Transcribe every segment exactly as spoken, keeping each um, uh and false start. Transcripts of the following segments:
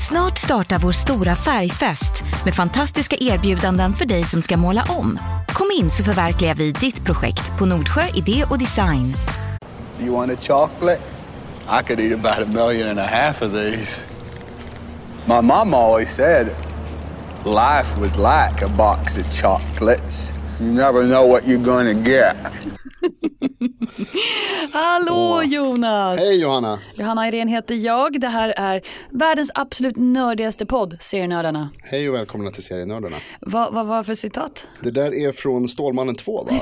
Snart startar vår stora färgfest med fantastiska erbjudanden för dig som ska måla om. Kom in så förverkligar vi ditt projekt på Nordsjö Idé och Design. Do you want a chocolate? I could eat about a million and a half of these. My mom always said life was like a box of chocolates. You never know what you're gonna get. Hallå Jonas! Hej Johanna! Johanna Irene heter jag. Det här är världens absolut nördigaste podd, Serienördarna. Hej och välkomna till Serienördarna. Vad vad var för citat? Det där är från Stålmannen två, va?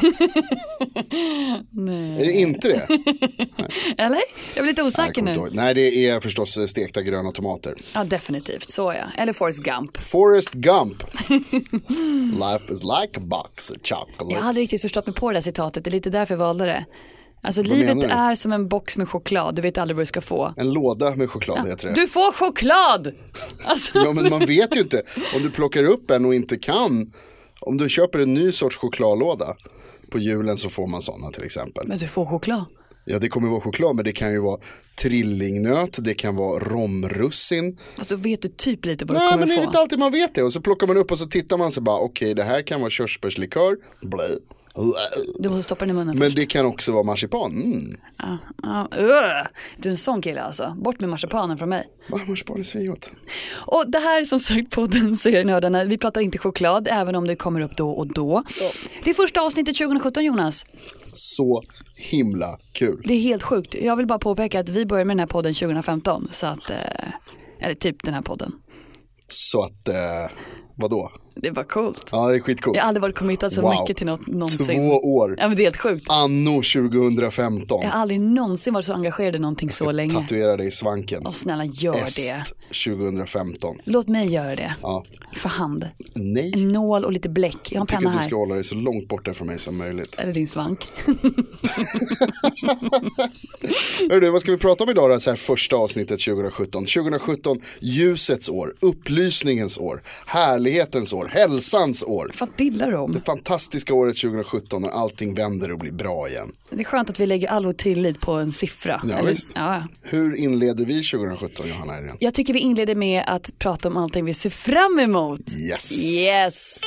Nej. Är det inte det? Eller? Jag blir lite osäker Nej, nu. Nej, det är förstås stekta gröna tomater. Ja, definitivt. Så ja. Eller Forrest Gump. Forrest Gump. Life is like a box of chocolates. Jag hade riktigt förstått mig på det här citatet. Det är lite därför jag valde det. Alltså Vad livet menar du? är som en box med choklad. Du vet aldrig vad du ska få. En låda med choklad heter det. Du får choklad! Alltså... Ja, men man vet ju inte. Om du plockar upp en och inte kan. Om du köper en ny sorts chokladlåda på julen så får man sådana till exempel. Men du får choklad. Ja, det kommer vara choklad, men det kan ju vara trillingnöt, det kan vara romrussin. Alltså vet du typ lite vad du Nej, kommer men det få. är inte alltid man vet det. Och så plockar man upp och så tittar man så bara, okej, okay, det här kan vara körsbärslikör. Blä. Du måste stoppa den i munnen Men först. det kan också vara marsipan. Mm. Ja, ja, uh. Du är en sån kille alltså. Bort med marsipanen från mig. Va, marsipan är svingott. Och det här är som sagt podden Serienördarna. Vi pratar inte choklad, även om det kommer upp då och då. Ja. Det är första avsnittet tjugo sjutton, Jonas. Så himla kul. Det är helt sjukt. Jag vill bara påpeka att vi började med den här podden tjugo femton. Så att, eh, eller typ den här podden. Så att, eh, vadå? Det var coolt. Ja, det är skitcoolt. Jag har aldrig varit committad så Wow. mycket till något någonsin. Två år. Ja, men det är helt sjukt. Anno tjugo femton. Jag har aldrig någonsin varit så engagerad i någonting så länge. Tatuera dig i svanken. Åh, snälla gör Est det. tjugo femton. Låt mig göra det. Ja. För hand. Nej. En nål och lite bläck. Jag har en Jag tycker penna att du här. ska hålla dig så långt borta från mig som möjligt. Eller din svank. Hör du, vad ska vi prata om idag då? Så här första avsnittet tjugo sjutton. tjugo sjutton, ljusets år, upplysningens år, härlighetens år, hälsans år. Vad dillar du om? Det fantastiska året tjugo sjutton när allting vänder och blir bra igen. Det är skönt att vi lägger all vår tillit på en siffra. Ja, Eller, visst. Ja. Hur inleder vi tjugo sjutton, Johanna Irene? Jag tycker vi inleder med att prata om allting vi ser fram emot. Yes. Yes.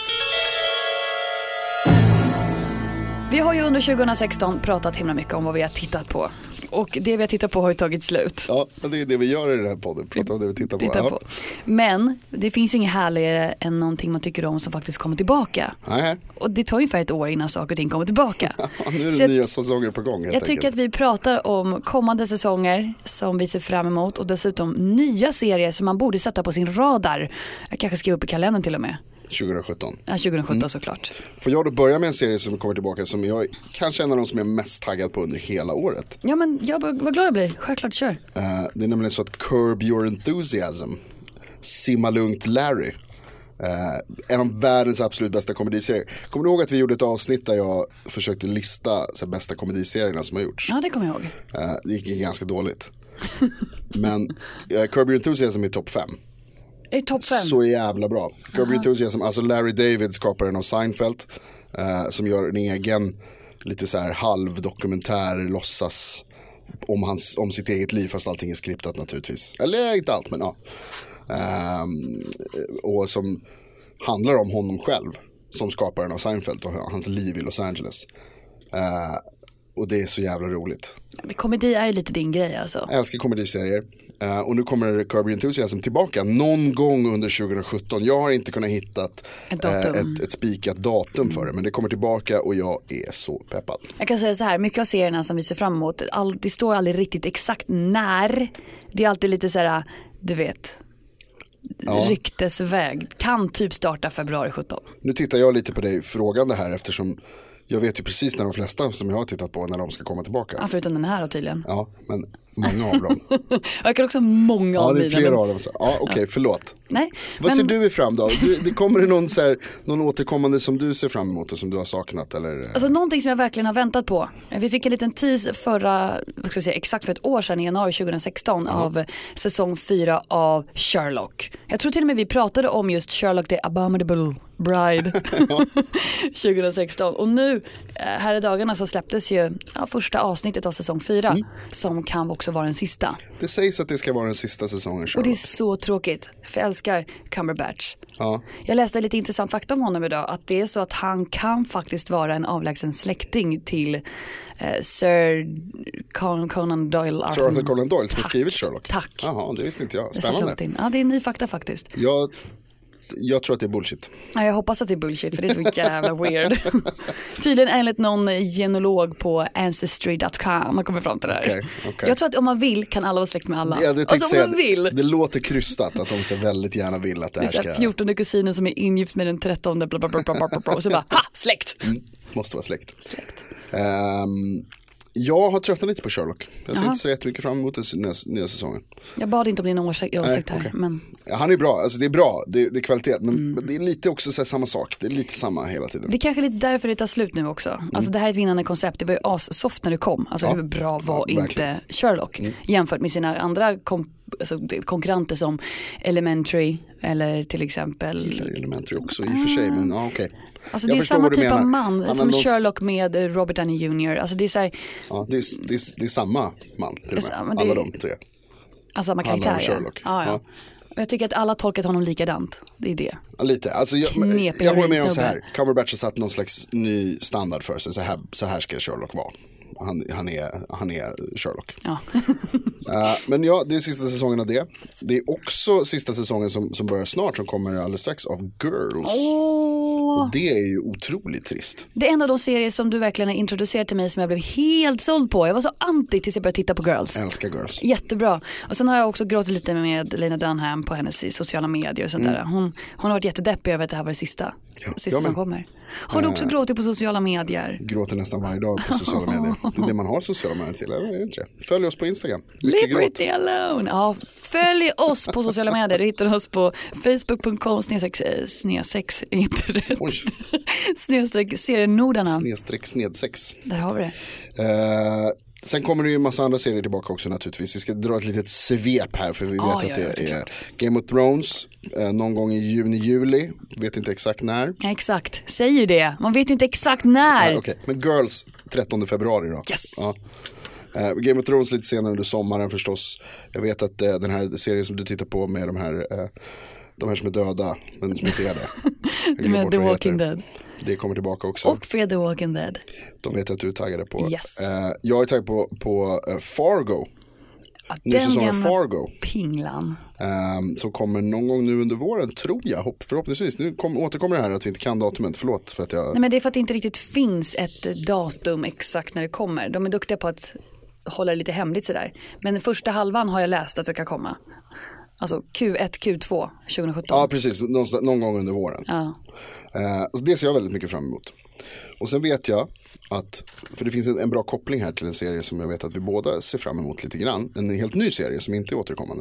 Vi har ju under tjugo sexton pratat himla mycket om vad vi har tittat på. Och det vi har tittat på har ju tagit slut. Ja, men det är det vi gör i den här podden. Prata om det vi tittar på. Tittar Ja. på. Men det finns ju inget härligare än någonting man tycker om som faktiskt kommer tillbaka. Nej. Och det tar ju ungefär ett år innan saker och ting kommer tillbaka. Ja, nu är det Så jag- nya säsonger på gång helt Jag tycker enkelt. att vi pratar om kommande säsonger som vi ser fram emot och dessutom nya serier som man borde sätta på sin radar. Jag kanske skriver upp i kalendern till och med. tjugo sjutton. Ja, tjugo sjutton Mm. såklart. Får jag då börja med en serie som kommer tillbaka som jag kanske är en av de som jag är mest taggad på under hela året. Ja, men jag, vad glad jag blir. Självklart, kör. Uh, det är nämligen så att Curb Your Enthusiasm, Simma Lugnt Larry, uh, en av världens absolut bästa komediserier. Kommer du ihåg att vi gjorde ett avsnitt där jag försökte lista så här, bästa komediserierna som har gjorts? Ja, det kommer jag ihåg. Uh, det gick ganska dåligt. Men uh, Curb Your Enthusiasm är topp fem. Det är topp fem. Så jävla bra. Curb Your Enthusiasm, alltså Larry David, skaparen av Seinfeld, uh, som gör en egen lite så här halvdokumentär, låtsas om, hans, om sitt eget liv, fast allting är skriptat naturligtvis. Eller inte allt, men ja. Um, och som handlar om honom själv som skaparen av Seinfeld och hans liv i Los Angeles. Uh, och det är så jävla roligt. Komedi är ju lite din grej alltså. Jag älskar komediserier. Uh, och nu kommer Curb Your Enthusiasm tillbaka någon gång under tjugo sjutton. Jag har inte kunnat hitta Ett uh, datum. ett, ett spikat datum för det. Men det kommer tillbaka och jag är så peppad. Jag kan säga så här, mycket av serierna som vi ser fram emot, all, det står aldrig riktigt exakt när. Det är alltid lite så här, du vet, Ja. ryktesväg. Kan typ starta februari sjutton. Nu tittar jag lite på dig frågande här eftersom jag vet ju precis när de flesta som jag har tittat på när de ska komma tillbaka. Ja, förutom den här då, tydligen. Ja, men många av dem. Jag kan också många Ja, av det är mina, flera men- av dem. Så. Ja, okej, okay, förlåt. Nej, Vad men- ser du fram då? Du, det kommer det någon, så här, någon återkommande som du ser fram emot och som du har saknat? Eller? Alltså någonting som jag verkligen har väntat på. Vi fick en liten tease förra, vad ska jag säga, exakt för ett år sedan i januari tjugo sexton ja. av säsong fyra av Sherlock. Jag tror till och med vi pratade om just Sherlock the Abominable Bride tjugo sexton. Och nu här i dagarna så släpptes ju ja, första avsnittet av säsong fyra mm. som kan också vara den sista. Det sägs att det ska vara den sista säsongen Sherlock. Och det är så tråkigt, för jag älskar Cumberbatch. Ja. Jag läste lite intressant fakta om honom idag, att det är så att han kan faktiskt vara en avlägsen släkting till eh, Sir Con- Conan Doyle. Sir Arthur Conan Doyle som har skrivit Sherlock. Tack. Jaha, det visste inte jag. Spännande. Det ja, det är ny fakta faktiskt. Jag, jag tror att det är bullshit. Ja, jag hoppas att det är bullshit, för det är så jävla weird. Tydligen enligt någon genolog på ancestry dot com man kommer fram till det här. Okay, okay. Jag tror att om man vill kan alla vara släkt med alla. Ja, det, alltså, om man vill. Det låter krystat att de så väldigt gärna vill att det, det här ska... fjortonde kusinen som är ingift med den trettonde bla bla bla bla bla bla och så bara, ha, släkt! Mm, måste vara släkt. Släkt. Um, jag har tröttnat lite på Sherlock. Jag ser Aha. inte så jättemycket fram emot den nya, nya säsongen. Jag bad inte om din åsikt här. Okay. Men... Ja, han är bra, alltså det är bra, det, det är kvalitet. Men, mm. men det är lite också så här, samma sak. Det är lite samma hela tiden. Det är kanske lite därför det tar slut nu också. Mm. Alltså det här är ett vinnande koncept. Det var ju as-soft när det kom. Alltså ja. Hur bra var ja, inte Sherlock mm. jämfört med sina andra kom- alltså, konkurrenter som Elementary eller till exempel gillar Elementary också i och för sig, men ja, okej. Okay. Alltså det är samma typ av man ja, som de... Sherlock med Robert Downey junior Alltså det är så här... Ja, det är, det är, det är samma man till och med. Det... Alla de tre. Alltså samma karaktär. Sherlock. Ja. Ja, ja. Ja. Jag tycker att alla tolkat honom likadant. Det är det. Ja, lite. Alltså jag, jag håller med om så här. Cumberbatch har satt någon slags ny standard för sig. Så här, så här ska Sherlock vara. Han, han, är, han är Sherlock. Ja. uh, men ja, det är sista säsongen av det. Det är också sista säsongen som, som börjar snart, som kommer alldeles strax, av Girls. Oh. Och det är ju otroligt trist. Det är en av de serier som du verkligen har introducerat till mig som jag blev helt såld på. Jag var så anti tills jag började titta på Girls. Jag älskar Girls. Jättebra. Och sen har jag också gråtit lite med Lena Dunham på hennes sociala medier och sånt mm. där. Hon, hon har varit jättedeppig över att det här var det sista. Ja, sista som kommer. Har du också äh, gråtit på sociala medier? Gråter nästan varje dag på sociala medier. Det är det man har sociala medier till, eller är det inte det? Följ oss på Instagram. Liberty gråt. Alone. Ja, följ oss på sociala medier. Du hittar oss på facebook punkt com snedsex internet. Snedstreck serienordarna. Snedstreck snedsex. Där har vi det. Uh, Sen kommer det ju en massa andra serier tillbaka också naturligtvis. Vi ska dra ett litet svep här, för vi vet ah, att ja, det, det är Game of Thrones eh, någon gång i juni, juli. Vet inte exakt när. Ja, exakt, säger det. Man vet ju inte exakt när. Ja, okay. Men Girls trettonde februari då. Yes. Ja. Eh, Game of Thrones lite senare under sommaren förstås. Jag vet att eh, den här serien som du tittar på med de här eh, de här som är döda, men som inte är det. Du menar The Walking Dead. Det kommer tillbaka också. Och för The Walking Dead. De vet att du är taggade på. Yes. Uh, jag är taggad på, på uh, Fargo. Ja, ny säsong av Fargo. Pinglan. Um, som kommer någon gång nu under våren, tror jag. Hopp, förhoppningsvis. Nu kom, återkommer det här att vi inte kan datumet. Förlåt för att jag... Nej, men det är för att det inte riktigt finns ett datum exakt när det kommer. De är duktiga på att hålla det lite hemligt sådär. Men den första halvan har jag läst att det ska komma. Alltså Q ett, Q två tjugo sjutton. Ja, precis. Någon, någon gång under våren. Ja. Uh, så det ser jag väldigt mycket fram emot. Och sen vet jag att, för det finns en, en bra koppling här till en serie som jag vet att vi båda ser fram emot lite grann. En helt ny serie som inte är återkommande.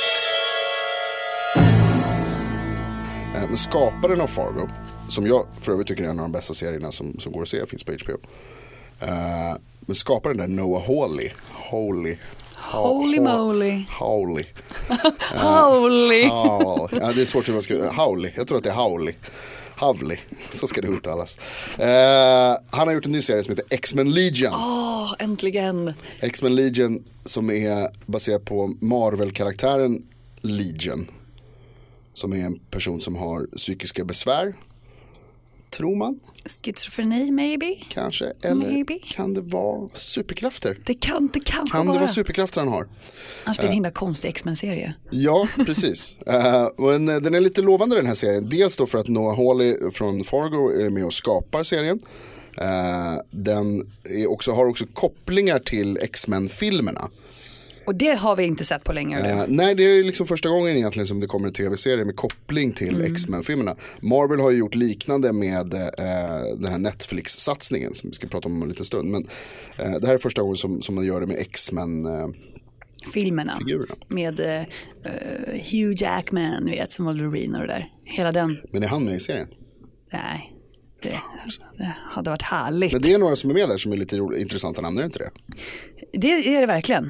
Uh, men skaparen av Fargo, som jag för övrigt tycker är en av de bästa serierna som, som går att se, finns på H B O. Uh, men skaparen där, Noah Hawley. Hawley. Holy moly. Howley. Howley. Ja, det är svårt hur man ska... Howley. Jag tror att det är Howley. Havley. Så ska det uttalas. Uh, han har gjort en ny serie som heter X-Men Legion. Åh, oh, äntligen. X-Men Legion som är baserad på Marvel-karaktären Legion. Som är en person som har psykiska besvär. Tror man. Schizofreni maybe. Kanske. Eller maybe. Kan det vara superkrafter? Det kan det kan, kan vara. det vara superkrafter han har? Annars blir det en himla konstig X-Men-serie. Ja, precis. uh, men den är lite lovande den här serien. Dels då för att Noah Hawley från Fargo är med och skapar serien. Uh, den är också, har också kopplingar till X-Men-filmerna. Och det har vi inte sett på länge. Uh, nej, det är liksom första gången egentligen som det kommer en tv-serie med koppling till mm. X-Men-filmerna. Marvel har ju gjort liknande med uh, den här Netflix-satsningen som vi ska prata om om en liten stund. Men uh, det här är första gången som, som man gör det med X-Men uh, filmerna. Figurerna. Med uh, Hugh Jackman, vet, som Wolverine och det där. Hela den. Men är han med i serien? Nej. Det, det hade varit härligt. Men det är några som är med där som är lite ro- intressanta namn, är det inte det? Det är det verkligen.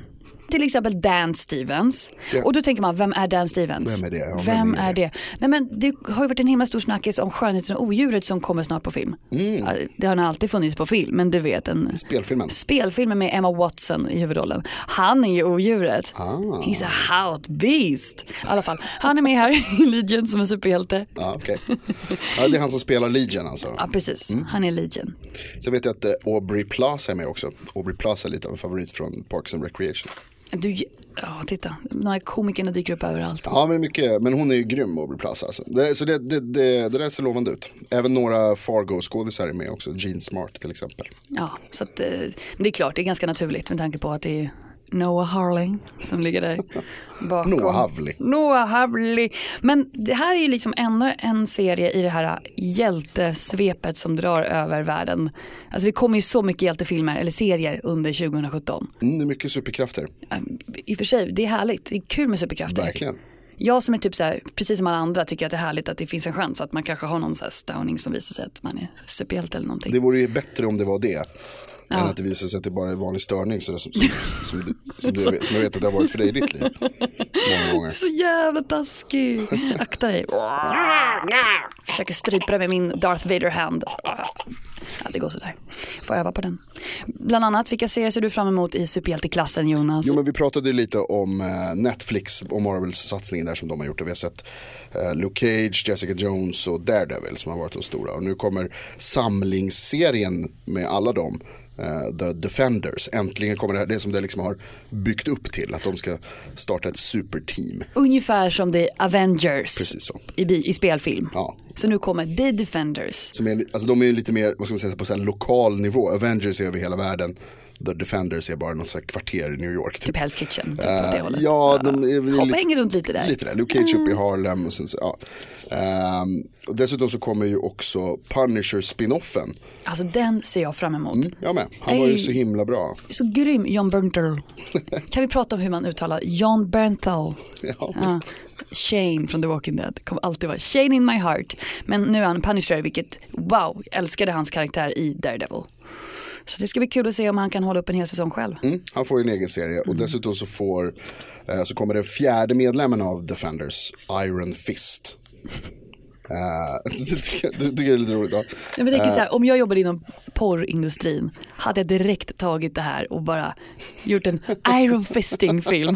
till exempel Dan Stevens. Ja. Och då tänker man, vem är Dan Stevens? Vem är det? Ja, vem vem är är det? Nej, men det har ju varit en himla stor snackis om Skönheten och odjuret som kommer snart på film. Mm. Det har nog alltid funnits på film, men du vet en spelfilmen. Spelfilmen med Emma Watson i huvudrollen. Han är ju odjuret. Ah. He's a hot beast. I alla fall, han är med här i Legion som en superhjälte. Ja, okej. Okay. Ja, det är han som spelar Legion alltså. Ja, precis. Mm. Han är Legion. Så vet jag att uh, Aubrey Plaza är med också. Aubrey Plaza är lite av en favorit från Parks and Recreation. Du, ja, titta. De här komikerna dyker upp överallt. Ja, men mycket. Men hon är ju grym, Aubrey Plaza. Alltså. Det, så det, det, det, det där ser lovande ut. Även några Fargo-skådisar är med också. Gene Smart till exempel. Ja, så att, det är klart, det är ganska naturligt med tanke på att det är Noah Harling som ligger där bakom. Noah Havli. Noah Havli. Men det här är ju liksom ännu en serie i det här hjältesvepet som drar över världen. Alltså det kommer ju så mycket hjältefilmer eller serier under tjugo sjutton. Mm, det är mycket superkrafter. I och för sig, det är härligt. Det är kul med superkrafter. Verkligen. Jag som är typ så här, precis som alla andra, tycker att det är härligt att det finns en chans att man kanske har någon så här störning som visar sig att man är superhjälte eller någonting. Det vore ju bättre om det var det. Ja. Än att det visar sig att det bara är vanlig störning så som, som, som, du, som, du, som jag vet att det har varit för dig i ditt liv många gånger. Så jävla taskig. Akta dig. Försöker strypa med min Darth Vader-hand. Ja, det går sådär. Får öva på den. Bland annat, vilka serier ser du fram emot i superhjälteklassen, Jonas? Jo, men vi pratade lite om uh, Netflix och Marvels satsningen där som de har gjort. Och vi har sett uh, Luke Cage, Jessica Jones och Daredevil som har varit så stora. Och nu kommer samlingsserien med alla dem. Uh, The Defenders. Äntligen kommer det här, det som det liksom har byggt upp till, att de ska starta ett superteam. Ungefär som The Avengers. Precis så. I, i spelfilm. Ja. Så nu kommer The Defenders. Som är, alltså de är ju lite mer, vad ska man säga, på så här lokal nivå. Avengers är över hela världen. The Defenders är bara något så här kvarter i New York. Typ Hell's Kitchen. Typ uh, det ja, de är Hoppa lite, hänger runt lite där. Lite där. Luke Cage mm. upp i Harlem. Och sen, så, ja. um, och dessutom så kommer ju också Punisher spin-offen. Alltså den ser jag fram emot. Mm, jag med. Han var ju så himla bra. Så grym, John Bernthal. Kan vi prata om hur man uttalar John Bernthal? Ja, ja. Shane från The Walking Dead kommer alltid vara Shane in my heart. Men nu är han Punisher, vilket, wow, älskade hans karaktär i Daredevil. Så det ska bli kul att se om han kan hålla upp en hel säsong själv. Mm, han får ju en egen serie och mm. dessutom så får eh, så kommer den fjärde medlemmen av Defenders, Iron Fist. Uh, det tycker jag är lite roligt. Ja. Jag tänker uh, så här, om jag jobbade inom porrindustrin hade jag direkt tagit det här och bara gjort en Iron Fisting-film.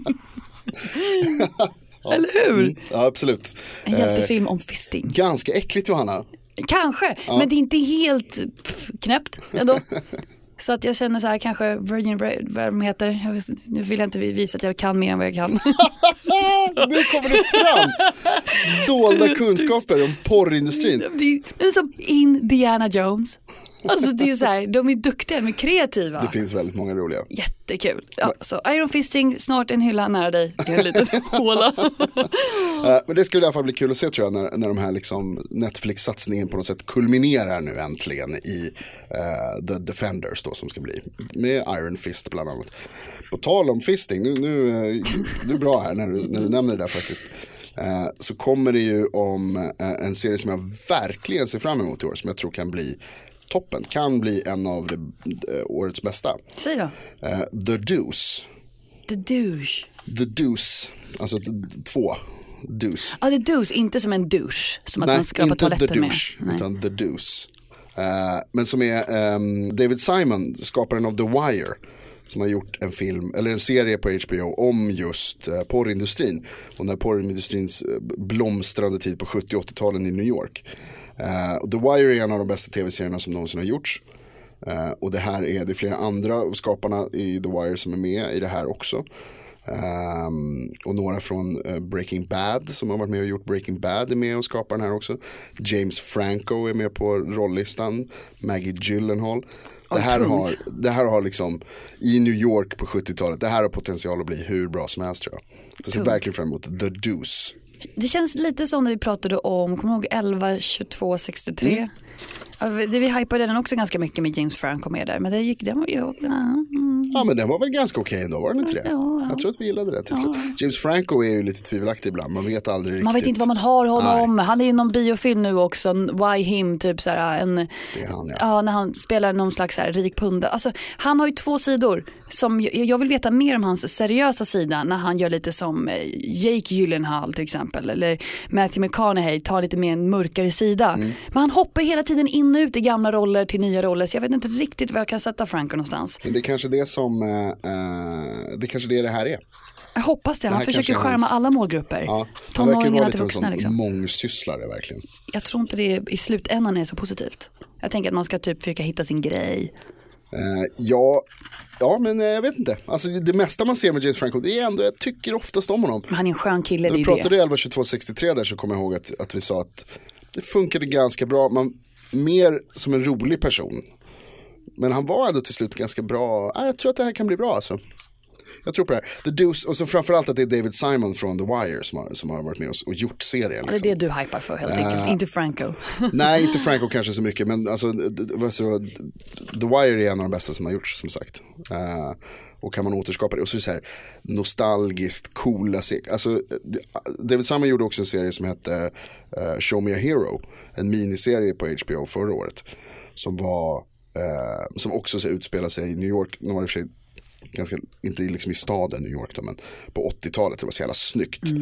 Ja. Eller hur? Mm, ja, absolut. En hjältefilm uh, om fisting. Ganska äckligt, Johanna. Kanske, ja. Men det är inte helt knäppt ändå. Så att jag känner så här, kanske Virgin, vad de heter. Jag vill, nu vill jag inte visa att jag kan mer än vad jag kan. Nu kommer det fram dolda kunskaper om porrindustrin. Det är som Indiana Jones. Alltså det är så här, de är duktiga, de är kreativa. Det finns väldigt många roliga. Jättekul. Ja, så Iron Fisting, snart en hylla nära dig i en liten håla. uh, men det skulle i alla fall bli kul att se, tror jag, när, när de här liksom Netflix-satsningen på något sätt kulminerar nu äntligen i uh, The Defenders då, som ska bli med Iron Fist bland annat. På tal om fisting, nu, nu, uh, du är bra här när du, när du nämner det där faktiskt. Uh, så kommer det ju om uh, en serie som jag verkligen ser fram emot i år, som jag tror kan bli toppen, kan bli en av det, uh, årets bästa. Säg då. Uh, The Deuce. The Douche. The Deuce, alltså två. Deuce. Ja, The Deuce, inte som en douche. Som Nej, att man skrapar toaletten the douche, med. Nej, inte utan The Deuce. Uh, men som är um, David Simon, skaparen av The Wire, som har gjort en film, eller en serie på H B O om just uh, porrindustrin. Och när porrindustrins uh, blomstrande tid på sjuttio- och åttio-talen i New York. Uh, och The Wire är en av de bästa tv-serierna som någonsin har gjorts. Uh, och det här är det är flera andra skaparna i The Wire som är med i det här också. Um, och några från uh, Breaking Bad som har varit med och gjort Breaking Bad är med och skapar den här också. James Franco är med på rolllistan. Maggie Gyllenhaal. Det här, har, det här har liksom i New York på sjuttio-talet, det här har potential att bli hur bra som helst, tror jag. Jag ser verkligen fram emot The Deuce. Det känns lite som när vi pratade om, kommer ihåg elva tjugotvå sextiotre. Mm. Det vi hypade den också ganska mycket med James Franco med där, men det gick det var ju mm. Ja, men den var väl ganska okej ändå, var den inte det? Ja, ja. Jag tror att vi gillade det till slut. Ja. James Franco är ju lite tvivelaktig ibland, man vet aldrig riktigt. Man vet inte vad man har honom. Nej. Han är ju någon biofilm nu också, Why Him, typ så här, en, det är han, ja. Ja, när han spelar någon slags så här, rik pundare. Alltså, han har ju två sidor. Som, jag vill veta mer om hans seriösa sida när han gör lite som Jake Gyllenhaal till exempel, eller Matthew McConaughey tar lite mer en mörkare sida. Mm. Men han hoppar hela tiden in och ut i gamla roller till nya roller, så jag vet inte riktigt var jag kan sätta Franco någonstans. Det är kanske det som uh, det är kanske det det här är. Jag hoppas det, det han försöker skärma hans... alla målgrupper. Ja, han verkar vara lite en sån liksom. mångsysslare verkligen. Jag tror inte det i slutändan är så positivt. Jag tänker att man ska typ försöka hitta sin grej. Uh, ja, ja, men uh, jag vet inte. Alltså, det mesta man ser med James Franco, det är ändå, jag tycker oftast om honom. Men han är en skön kille, När vi pratade i elva tjugotvå sextiotre där så kommer jag ihåg att, att vi sa att det funkade ganska bra. Man, mer som en rolig person. Men han var ändå till slut ganska bra. Ah, jag tror att det här kan bli bra alltså. Jag tror på det här. The Deuce, och så framförallt att det är David Simon från The Wire som har, som har varit med oss och gjort serien. Liksom. Det är det du hypar för helt enkelt, uh, inte Franco. Nej, inte Franco kanske så mycket, men alltså, så, The Wire är en av de bästa som har gjorts som sagt. Uh, och kan man återskapa det. Och så är det så här nostalgiskt, coola serier. Alltså, David Simon gjorde också en serie som hette uh, Show Me a Hero. En miniserie på H B O förra året. Som var uh, som också så utspelar sig i New York. Nu var det för sig ganska, inte liksom i staden New York då, men på åttiotalet. Det var så jävla snyggt. Mm.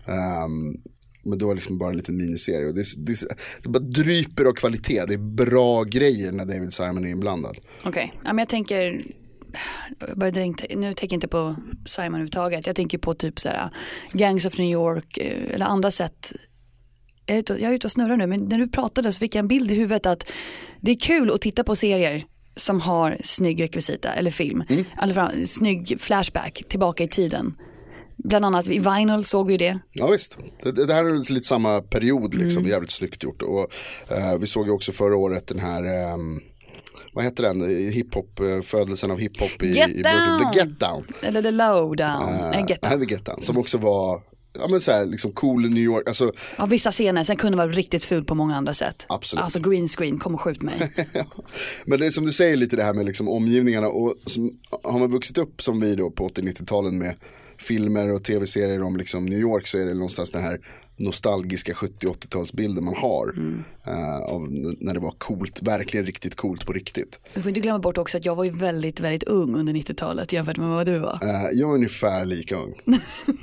Um, men då var liksom bara en liten miniserie. Och det, det, det bara dryper av kvalitet. Det är bra grejer när David Simon är inblandad. Okej, okay. Ja, men jag tänker... Jag började inte, nu tänker jag inte på Simon överhuvudtaget. Jag tänker på typ så här Gangs of New York eller andra sätt. Jag är, ute och, jag är ute och snurrar nu, men när du pratade så fick jag en bild i huvudet att det är kul att titta på serier som har snygg rekvisita eller film. Mm. Eller snygg flashback tillbaka i tiden. Bland annat i Vinyl såg vi det. Ja visst, det, det här är lite samma period liksom, mm. jävligt snyggt gjort. Och uh, vi såg ju också förra året den här... Um, vad heter den? Hiphop, födelsen av hiphop i, Get i Down. The Get Down. Eller The Lowdown. Uh, Nej, Get Down. The Get Down. Som också var, ja men så här, liksom cool New York. Alltså, ja, vissa scener, sen kunde vara riktigt ful på många andra sätt. Absolut. Alltså green screen, kom och skjut mig. Men det är som du säger lite det här med liksom omgivningarna. Och som, har man vuxit upp som vi då på åttio-nittio-talen med filmer och tv-serier om liksom New York, så är det någonstans den här nostalgiska sjuttio-åttiotalsbilden man har mm. uh, av när det var coolt, verkligen riktigt coolt på riktigt. Du får inte glömma bort också att jag var ju väldigt, väldigt ung under nittiotalet jämfört med vad du var. Uh, jag var ungefär lika ung. Nej,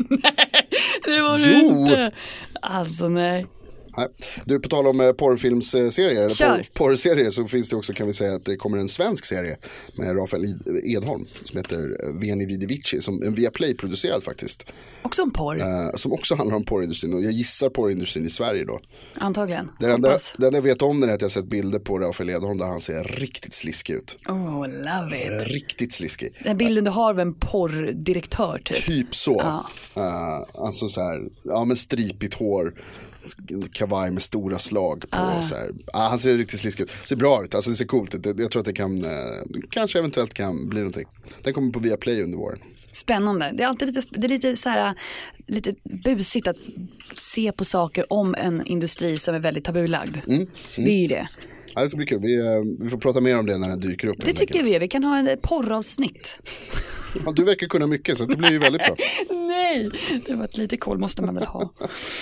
det var du inte. Alltså nej. Nej. Du, på tal om eh, porrfilmsserier eller porr, porrserier, så finns det också, kan vi säga, att det kommer en svensk serie med Rafael Edholm som heter Veni Vidi Vici, som en Viaplay producerad faktiskt. Också om porr. Eh, som också handlar om porrindustrin, och jag gissar porrindustrin i Sverige då. Antagligen. Det enda, det enda jag vet om den är att jag har sett bilder på Rafael Edholm där han ser riktigt sliskig ut. Oh, love it. Riktigt sliskig. Den bilden du har av en porrdirektör typ. Typ så. Ja. Uh, alltså så här, ja men stripigt hår, kavaj med stora slag på ah. så här. Ah, han ser riktigt sliskig ut. Ser bra ut, alltså det ser coolt ut. Jag tror att det kan, eh, kanske eventuellt kan bli någonting. Den kommer på Viaplay under våren. Spännande. Det är alltid lite, det är lite så här, lite busigt att se på saker om en industri som är väldigt tabulagd. Mm. Mm. Det är ju det. Ja, det ska bli kul. Vi, vi får prata mer om det när den dyker upp. Det tycker vi. Vi kan ha en porravsnitt. Ja, du verkar kunna mycket, så det blir ju väldigt bra. Nej, det var ett litet koll måste man väl ha.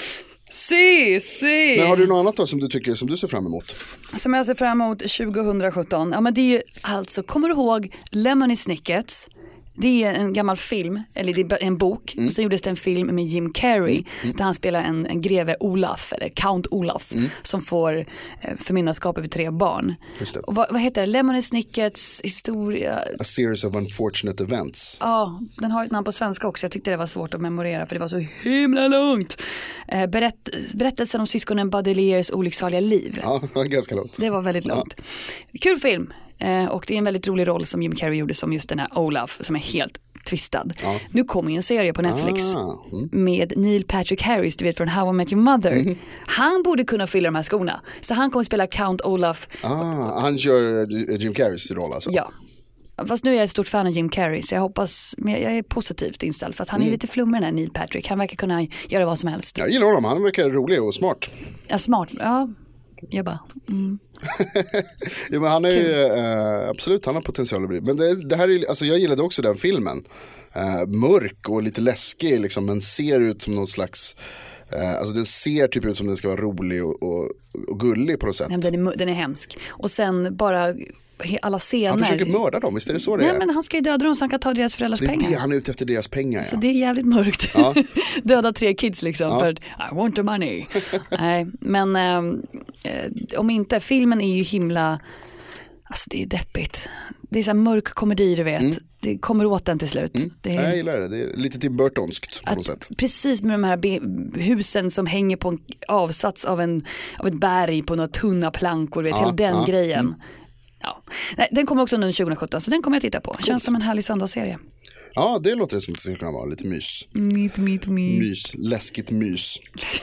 Si, si. Men har du något annat då som du tycker, som du ser fram emot? Som jag ser fram emot tjugosjutton. Ja, men det är ju alltså, kommer du ihåg Lemony Snickets? Det är en gammal film, eller det är en bok. Mm. Och så gjordes det en film med Jim Carrey mm. där han spelar en, en greve Olaf, eller Count Olaf, mm. som får eh, förmyndarskap över tre barn. Och vad, vad heter det? Lemony Snickets historia? A series of unfortunate events. Ja, den har ett namn på svenska också. Jag tyckte det var svårt att memorera för det var så himla långt. Eh, berätt, berättelsen om syskonen Baudelaires olycksaliga liv. Ja, det var ganska långt. Det var väldigt långt. Ja. Kul film. Eh, och det är en väldigt rolig roll som Jim Carrey gjorde som just den här Olaf som är helt twistad. Ja. Nu kommer ju en serie på Netflix ah, mm. med Neil Patrick Harris, du vet från How I Met Your Mother. Mm. Han borde kunna fylla de här skorna. Så han kommer spela Count Olaf. Ah, han gör Jim Carreys roll alltså? Ja. Fast nu är jag ett stort fan av Jim Carrey så jag hoppas, men jag är positivt inställd för att han mm. är lite flummig den här Neil Patrick. Han verkar kunna göra vad som helst. Jag gillar honom, han verkar rolig och smart. Ja, smart, ja. Jag bara, mm. Ja, men han är ju, eh, absolut, han har potential att bli. Men det, det här är, alltså jag gillade också den filmen. Eh, mörk och lite läskig liksom, men ser ut som någon slags, eh, alltså den ser typ ut som den ska vara rolig och, och, och gullig på något sätt. Nej, den, är, den är hemsk. Och sen bara alla scener. Han försöker mörda dem, visst är det så det Nej, är? men han ska ju döda dem så han kan ta deras föräldrars det är pengar. Det, han är ute efter deras pengar, ja. Så det är jävligt mörkt. Ja. Döda tre kids liksom, ja. för I want the money. Nej, men eh, om inte, filmen är ju himla, alltså det är deppigt. Det är så här mörk komedi, du vet. Mm. Det kommer åt den till slut. Mm. Det är... Jag gillar det, det är lite Tim Burtonskt på något sätt. Precis, med de här be- husen som hänger på en avsats av, en, av ett berg på några tunna plankor, vet, ja, hela den ja. grejen. Mm. Ja. Nej, den kommer också nu tjugo sjutton, så den kommer jag titta på. Känns som en härlig söndagsserie. Ja, det låter som att det skulle kunna vara lite mys. Myt, myt, myt. Mys, läskigt mys.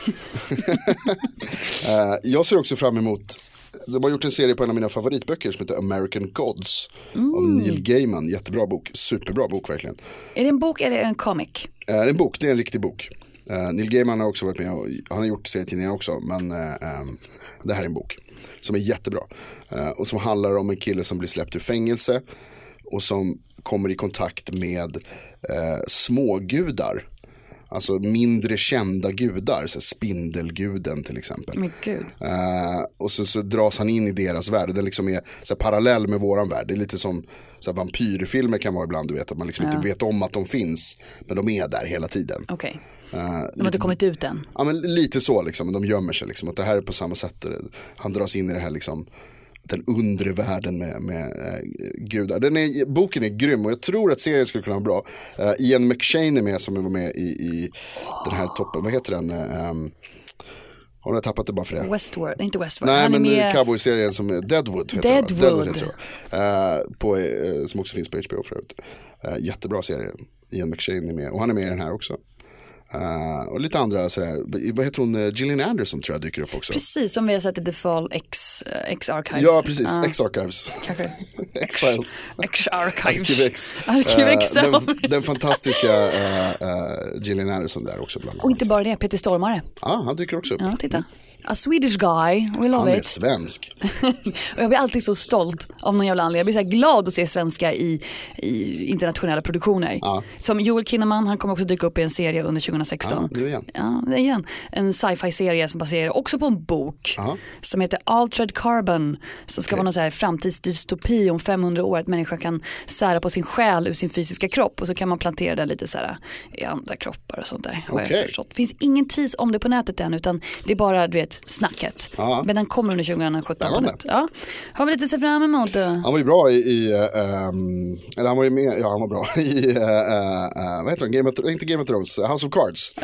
uh, jag ser också fram emot, de har gjort en serie på en av mina favoritböcker som heter American Gods mm. av Neil Gaiman, jättebra bok, superbra bok verkligen. Är det en bok eller en comic? Uh, det är en bok, det är en riktig bok. Uh, Neil Gaiman har också varit med, och, han har gjort serietidningar också, men uh, um, det här är en bok som är jättebra. Uh, och som handlar om en kille som blir släppt ur fängelse och som kommer i kontakt med uh, smågudar. Alltså mindre kända gudar, så spindelguden till exempel. Men gud. Uh, och så, så dras han in i deras värld och den liksom är så här, parallell med våran värld. Det är lite som så här, vampyrfilmer kan vara ibland, du vet, att man liksom ja. inte vet om att de finns, men de är där hela tiden. Okej. Okay. Uh, de har lite, inte kommit ut än. Ja, men lite så liksom, men de gömmer sig liksom. Och det här är på samma sätt. Han dras in i det här liksom, den undre världen med, med äh, gudar. Den är, boken är grym och jag tror att serien skulle kunna vara bra. Uh, Ian McShane är med, som var med i, i oh. den här toppen. Vad heter den? Um, har jag tappat det bara för det? Westworld, inte Westworld. Nej, han men med... cowboy-serien som är Deadwood heter Deadwood. Det, Deadwood heter det. Uh, på, uh, som också finns på H B O förut. Uh, jättebra serie. Ian McShane är med och han är med i den här också. Uh, och lite andra sådär, vad heter hon, Gillian Anderson tror jag dyker upp också. Precis, som vi har sett i The Fall, X, uh, X-Archives. Ja, precis, uh, X-Archives. Kanske. X-Files. X-Archives. Arkivex. Arkivex. Uh, den, den fantastiska uh, uh, Gillian Anderson där också bland annat. Och inte bara det, Peter Stormare. Ja, ah, han dyker också upp. Ja, titta. A Swedish guy, we love han är it. svensk. Och jag blir alltid så stolt av någon jävla anledning. Jag blir så här glad att se svenska i, i internationella produktioner. Ja. Som Joel Kinnaman, han kommer också dyka upp i en serie under tjugo sexton. Ja, nu igen. Ja, det är igen. En sci-fi-serie som baserar också på en bok. Ja. Som heter Altered Carbon. Som ska okay. vara någon så här framtidsdystopi om femhundra år. Att människan kan sära på sin själ ur sin fysiska kropp. Och så kan man plantera det lite så här i andra kroppar och sånt där. Okay. Det finns ingen tis om det på nätet än, utan det är bara, du vet, snacket. Ja. Men den kommer under tjugo sjutton. Ja. Har vi lite att se fram emot? Han var ju bra i, i um, eller han var ju med, ja han var bra i, uh, uh, vad heter han, Game of, inte Game of Thrones, House of Cards.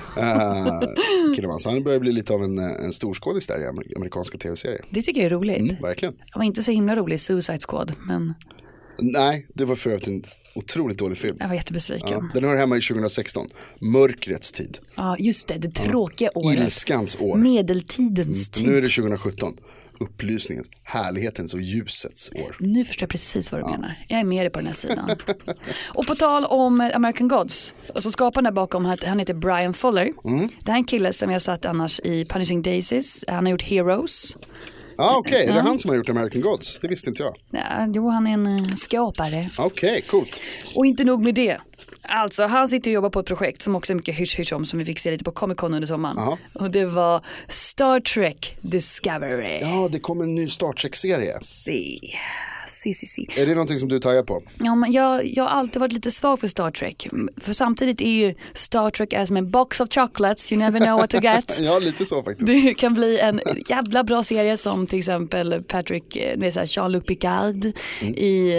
uh, Killemans, han börjar bli lite av en, en storskådis där i amerikanska tv-serier. Det tycker jag är roligt. Mm, verkligen. Han var inte så himla rolig i Suicide Squad, men... Nej, det var för övrigt en otroligt dålig film. Jag var jättebesviken. Ja, den hör hemma i tjugo sexton. Mörkrets tid. Ja, just det. Det tråkiga ja. året. Ilskans år. Medeltidens tid. Mm. Nu är det tjugo sjutton. Upplysningens, härlighetens och ljusets år. Nu förstår jag precis vad du ja. menar. Jag är med dig på den här sidan. Och på tal om American Gods, alltså skaparen där bakom, han heter Brian Fuller. Mm. Det här är en kille som jag har satt annars i Punishing Daisies. Han har gjort Heroes. Ja, ah, okej. Okay. Är det han som har gjort American Gods? Det visste inte jag. Ja, jo, han är en uh, skapare. Okej, okay, coolt. Och inte nog med det. Alltså, han sitter och jobbar på ett projekt som också är mycket hysch-hysch om, som vi fick se lite på Comic Con under sommaren. Aha. Och det var Star Trek Discovery. Ja, det kom en ny Star Trek-serie. Si. Si, si, si. Är det någonting som du tajar på? Ja, men jag, jag har alltid varit lite svag för Star Trek. För samtidigt är ju Star Trek är som en box of chocolates. You never know what to get. Ja, lite så faktiskt. Det kan bli en jävla bra serie som till exempel Patrick, med så här Jean-Luc Picard mm. i,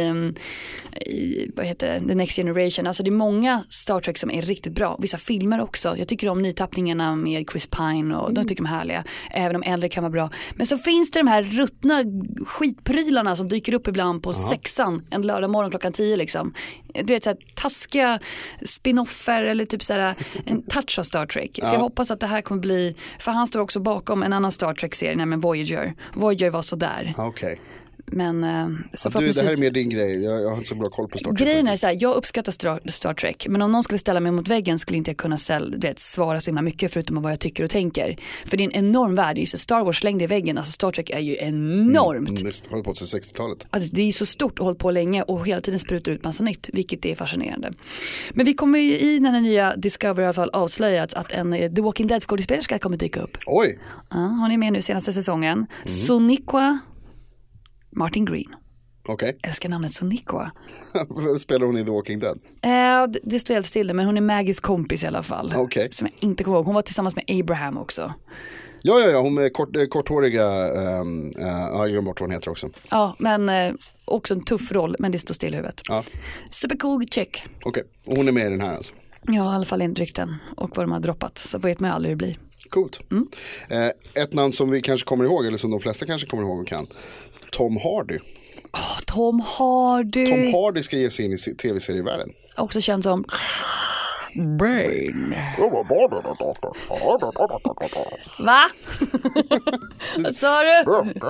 i, vad heter det, The Next Generation. Alltså det är många Star Trek som är riktigt bra. Vissa filmer också. Jag tycker om nytappningarna med Chris Pine och mm. de tycker de är härliga. Även om äldre kan vara bra. Men så finns det de här ruttna skitprylarna som dyker upp ibland på Aha. sexan en lördag morgon klockan tio liksom. Du vet så här taskiga spin-offer eller typ så här en touch av Star Trek. Ja. Så jag hoppas att det här kommer bli, för han står också bakom en annan Star Trek-serie, nämligen Voyager. Voyager var så där. Okej. Okay. Men eh, så ja, du, det här är mer din grej, jag, jag har inte så bra koll på Star Trek. Grejen är så här, jag uppskattar Star, Star Trek, men om någon skulle ställa mig mot väggen skulle inte jag kunna ställa, vet, svara så himla mycket förutom vad jag tycker och tänker. För det är en enorm värld, det är så Star Wars slängde i väggen, alltså Star Trek är ju enormt. Mm, mm, håller på till sextiotalet. Alltså, det är ju så stort och hållit på länge och hela tiden sprutar ut massa nytt, vilket är fascinerande. Men vi kommer ju i när den nya Discovery i alla fall avslöjat att en The Walking Dead skådespelerska kommer dyka upp. Oj! Ja, hon är med nu senaste säsongen. Mm. Sonequa Martin Green. Okej. Okay. Älskar namnet Sonequa. Spelar hon i The Walking Dead? Eh, det, det står helt stilla, men hon är Maggies kompis i alla fall. Okej. Okay. Som jag inte kommer ihåg. Hon var tillsammans med Abraham också. Ja, ja, ja. Hon är kort, korthåriga. Um, uh, jag glömmer bort vad hon heter också. Ja, men eh, också en tuff roll, men det står still i huvudet. Ja. Supercool chick. Okej, okay. Och hon är med i den här alltså? Ja, i alla fall enligt rykten och vad de har droppat. Så vet man aldrig hur det blir. Coolt. Mm. Eh, ett namn som vi kanske kommer ihåg, eller som de flesta kanske kommer ihåg och kan. Tom Hardy. Oh, Tom Hardy. Tom Hardy ska ge sig in i tv-serievärlden. Också känd som Brain. Va? Vad sa du?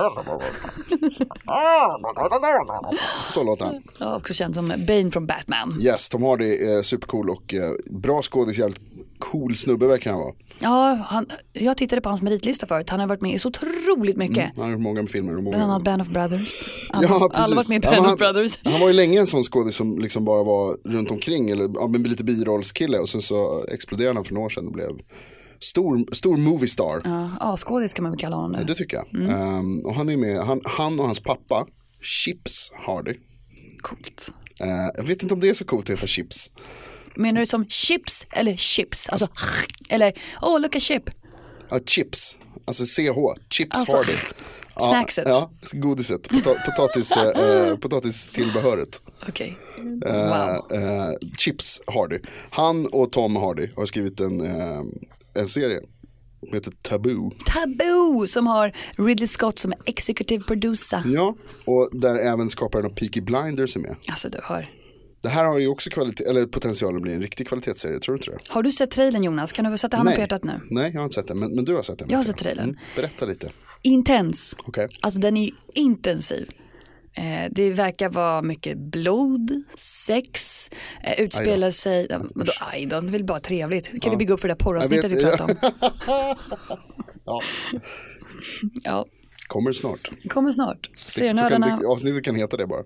Så låter han. Ja, också känd som Bane från Batman. Yes, Tom Hardy är supercool och eh, bra skådis, jävligt cool snubbe verkar han vara. Ja, han, jag tittade på hans meritlista förut. Han har varit med i så otroligt mycket. Mm, han har gjort många filmer. Och många... Bland annat Band of Brothers. Han, ja, precis. Alla varit med i Band ja, han, of Brothers. Han var ju länge en sån skådis som liksom bara var runt omkring. Eller ja, med lite birollskille. Och sen så exploderade han för några år sedan och blev stor, stor movie star. Ja, ja, skådis kan man väl kalla honom. Ja, det tycker jag. Mm. Um, och han är med, han, han och hans pappa, Chips Hardy. Coolt. Uh, jag vet inte om det är så coolt att heta Chips. Menar du som chips eller chips? Alltså, alltså eller, åh, oh, look a chip. Ja, chips. Alltså C H. Chips alltså, Hardy. Ja, snackset. Ja, godiset. Pota- potatis, äh, potatistillbehöret. Okej. Okay. Wow. Äh, äh, Chips Hardy. Han och Tom Hardy har skrivit en, äh, en serie som heter Taboo. Taboo, som har Ridley Scott som executive producer. Ja, och där även skaparen av Peaky Blinders är med. Alltså, du hör. Det här har ju också kvalitet, eller potentialen att bli en riktig kvalitetsserie, tror du inte det? Har du sett trailern, Jonas? Kan du sätta handen på hjärtat nu? Nej, jag har inte sett den, men, men du har sett den. Jag har sett trailern. Mm, berätta lite. Intens. Okay. Alltså den är ju intensiv. Eh, det verkar vara mycket blod, sex, eh, utspelar sig, vadå aj då, det är väl bara trevligt. Kan ja. vi bygga upp för det där porravsnittet vi pratade om? ja. ja. Kommer snart. Kommer snart. Serienördarna... Kan, avsnittet kan heta det bara.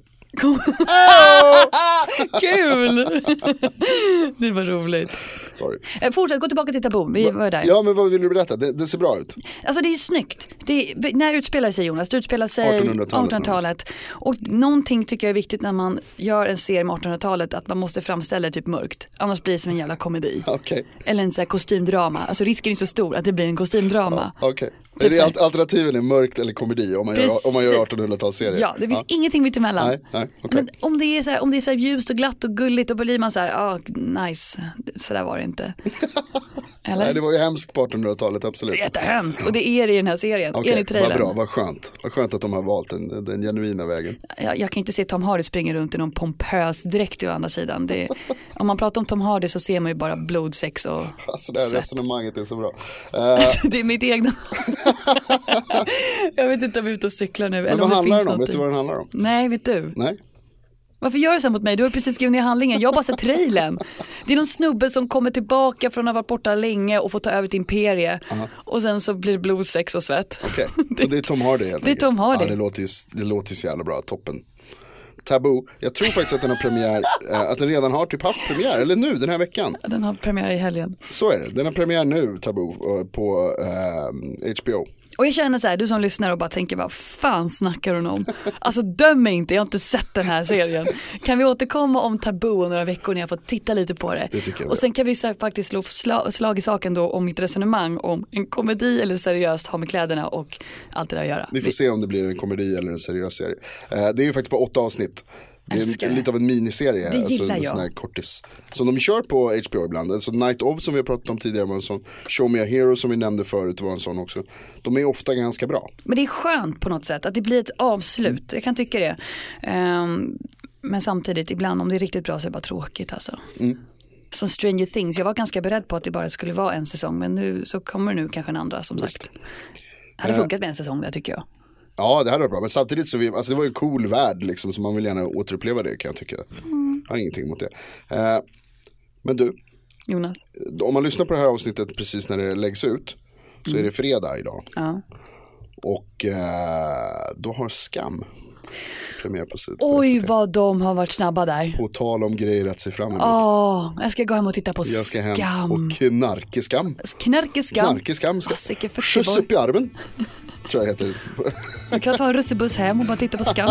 Kul! Det var roligt. Sorry. Fortsätt, gå tillbaka till Taboo. Vi var där. Ja, men vad vill du berätta? Det, det ser bra ut. Alltså det är ju snyggt. Det är, när utspelar sig, Jonas? Det utspelar sig artonhundratalet. artonhundratalet. Och någonting tycker jag är viktigt när man gör en serie med artonhundratalet, att man måste framställa det typ mörkt. Annars blir det som en jävla komedi. Okay. Eller en sån här kostymdrama. Alltså risken är så stor att det blir en kostymdrama. Ja, okej. Okay. Typ är alternativen är mörkt eller komedi om man Precis. gör, om man gör artonhundratalsserie? Ja, det finns ja. ingenting mitt emellan. Nej, nej, okay. Men om det är så här, om det är så här ljust och glatt och gulligt och blir man så här, ja, ah, nice. Så där var det inte. Eller? Nej, det var ju hemskt på artonhundratalet, absolut. Jättehemskt, och det är det i den här serien. Okej, okay, vad bra, vad skönt. Vad skönt att de har valt den, den genuina vägen. Jag, jag kan inte se Tom Hardy springa runt i någon pompös dräkt å andra sidan. Det, om man pratar om Tom Hardy så ser man ju bara blod, sex och alltså det här svett. Resonemanget är så bra. Uh... Alltså, det är mitt egna. Jag vet inte om jag är ute och cyklar nu. Men eller vad om det handlar finns den om? något. Vet du vad den handlar om? Nej, vet du? Nej. Varför gör du så mot mig? Du har precis skrivit ner handlingen. Jag har bara sett trailern. Det är någon snubbe som kommer tillbaka från att ha varit borta länge och får ta över ett imperie. Uh-huh. Och sen så blir det blod, sex och svett. Okej, okay. Det är Tom Hardy helt Det är Tom Hardy. Ja, det låter ju, det låter ju så jävla bra, toppen. Taboo, jag tror faktiskt att den har premiär, äh, att den redan har typ haft premiär, eller nu den här veckan. Den har premiär i helgen. Så är det, den har premiär nu, Taboo, på äh, H B O. Och jag känner så här, du som lyssnar och bara tänker, vad fan snackar hon om? Alltså döm mig inte, jag har inte sett den här serien. Kan vi återkomma om Taboo om några veckor när jag får titta lite på det? Det tycker jag. Och sen kan vi så här, faktiskt slå slag, slag i saken då om mitt resonemang om en komedi eller seriöst ha med kläderna och allt det där att göra. Vi får se om det blir en komedi eller en seriös serie. Uh, det är ju faktiskt bara åtta avsnitt. Det är en, lite av en miniserie, det alltså en jag. sån här kortis som de kör på H B O ibland. Alltså Night of som vi har pratat om tidigare var en sån. Show Me a Hero som vi nämnde förut var en sån också. De är ofta ganska bra. Men det är skönt på något sätt att det blir ett avslut, mm. jag kan tycka det. Um, men samtidigt ibland om det är riktigt bra så är det bara tråkigt alltså. Mm. Som Stranger Things, jag var ganska beredd på att det bara skulle vara en säsong, men nu så kommer det nu kanske en andra som Just. sagt. Det hade funkat med en säsong där tycker jag. Ja, det hade varit bra. Men samtidigt så vi, alltså det var ju en cool värld liksom, så man vill gärna återuppleva det, kan jag tycka. Mm. Jag har ingenting mot det. Eh, men du, Jonas, om man lyssnar på det här avsnittet precis när det läggs ut, så mm. är det fredag idag. Ja. Och eh, då har Skam premiär på sidan. Oj, vad de har varit snabba där. På tal om grejer att se fram emot. Åh, jag ska gå hem och titta på jag ska Skam. Hem och knarkeskam. Knarkeskam. Knarkeskam ska skjuts upp i armen. Tror jag heter. Jag kan ta en russebuss hem och bara titta på Skam.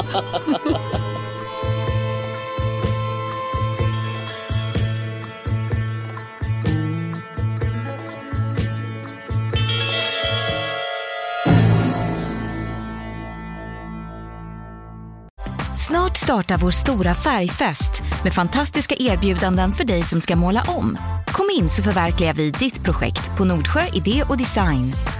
Snart startar vår stora färgfest med fantastiska erbjudanden för dig som ska måla om. Kom in så förverkligar vi ditt projekt på Nordsjö Idé och Design.